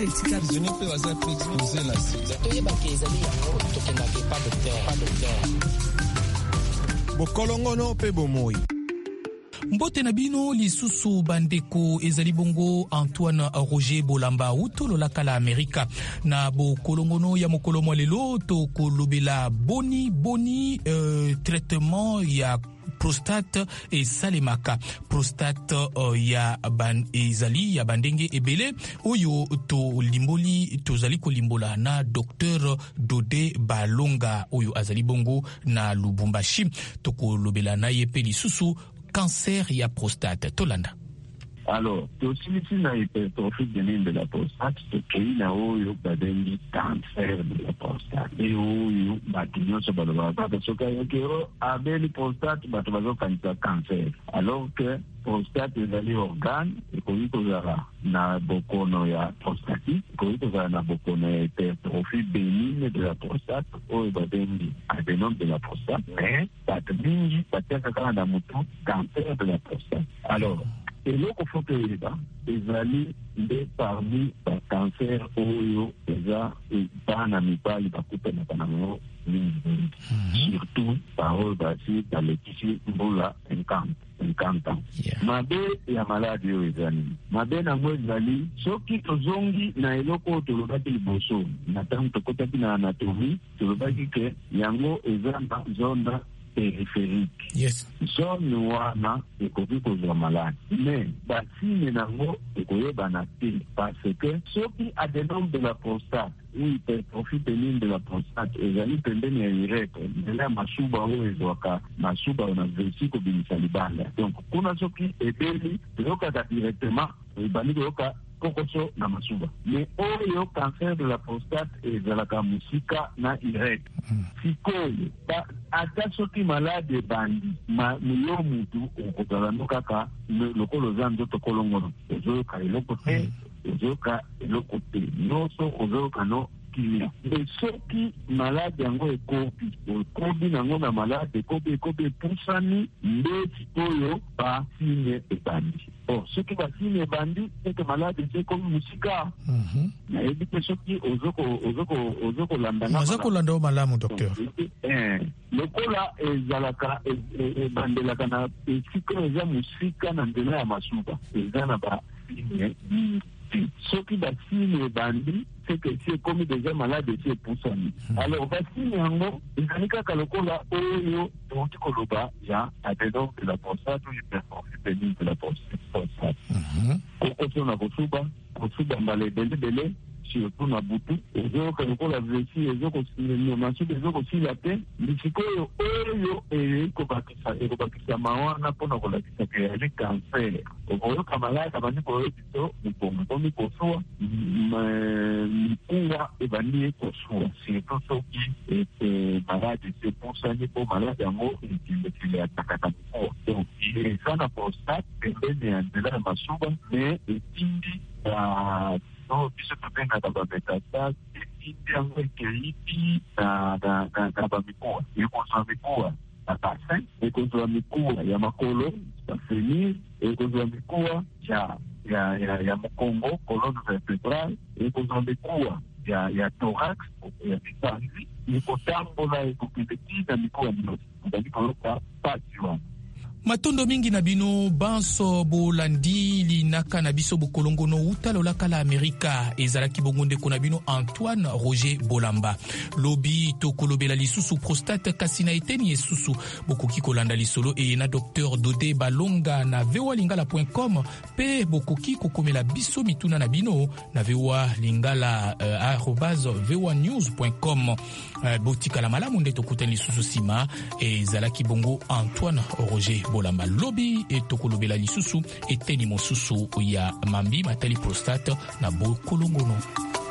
cancer etika prisonnier pe baza pe exposé na sida toyebaki ezali yango tokendaki pas docteur bokolongono pe bomoi. Mbote na bino lisusu bandeko ezali bongo Antoine Roger Bolamba utolo la kala Amerika na bo kolongono ya mokolo mwa lelo to kolobela boni traitement ya prostate et salemaka prostate ezali ya bandenge ebele oyo to limboli tozali kolimbola na Dr Dode Balonga oyo azali bongo na Lubumbashi to kolobela na ye pe lisusu cancer ya prostate tolanda. Alors, tosilisi na hypertrophie bénigne de la prostate, tokei na oyo babengi cancer de la prostate. E oyo bato nyonso balobaka soki ayoki abeli prostate bato bazokanisa cancer. Alors que prostate ezali organe ekoki kozala na bokono ya prostatique, ekoki kozala na bokono ya hypertrophie bénigne de la prostate oyo babengi adénome de la prostate, mais bato mingi batiaka kaka na mutu cancer de la prostate. Alors, eloko fo toyeba ezali nde parmi bacancer oyo eza bana mibali bakutanaka nango mingi surtout baoyo basi balekisi mbula 50 ans. Mabe ya maladi oyo eza nini? Mabe nango ezali soki tozongi na eloko oyo tolobaki liboso na ntango tokotaki na anatomie tolobaki ke yango eza na zone périphérique. Yes. Zone wana ekoki kozwa maladi. Mais basine nango ekoyebana te parce que soki adénome de la prostate ou hypertrophie bénigne de la prostate ezali pembeni ya urètre nzela ya masuba oyo ezwaka masuba na vesi kobimisa libanda. Donc kuna soki ebeli ezokaka directement ebandi koyoka kokoso na masuba. Mais oyo cancer de la prostate ezalaka musika na urètre. Sikoyo ata soki malade ebandi yo mutu okozala no kaka lokolo oza nzoto kolongono ozoyoka eloko te ozoyoka eloko te nyonso ozoyoka no kimia. E soki malade yango ekobi nango na malade ekobi epusani nde sikoyo basine ebandi. Soki basine ebandi eke malade ekomi musika nayebi te soki ozokolanda malamu docteur. Lokola ezalaka ebandelaka na esika eza musika na nzela ya masuba eza na basine soki basine ebandi c'est que si ekomi déjà malade esi epusani. Alors basine yango ezali kaka lokola oyo toki koloba ya adénome de la prostate ou hypertrophie bénigne de la prostate. Kokoso na kosuba mbala ebelebele surtout na butu ezoyoka lokola vesi masuba ezokosila te lisikoyo oyo ekobakisa mawana mpona kolakisa ke yali cancer okoyoka malade abandi koyoki to mokongo ekomi kosuwa mikuwa ebandi ekosuwa surtout soki malade esepusani mpo malade yango ekilekile atakaka mikuwa. Donc eza na prostate pembeni ya nzela ya masuba me etindi biso tobengaka bametastase etindi yango ekeibi na bamikuwa ekozwa mikuwa na bassin ekozwa mikuwa ya makolo bafenir ekozwa mikuwa ya mokongo colonne vertébrale ekozwa mikuwa ya thorax ya misanzi ekotambola ekokende na mikuwa nyonso ezali koyoka pasi wana. Matondo mingi na bino banso bolandi linaka na biso bokolongono utalola kala Amerika ezalaki bongo ndeko na bino Antoine Roger Bolamba lobi to kolobela lisusu prostate kasi na eteni esusu bokoki kolanda lisolo e na Dr Dode Balonga na voalingala.com pe bokoki kokomela biso mituna na bino na voalingala @voanews.com botikala malamu nde tokutani lisusu sima ezalaki bongo Antoine Roger Bolamba lobi etokolobela lisusu eteni mosusu ya mambi matali prostate na bokolongono.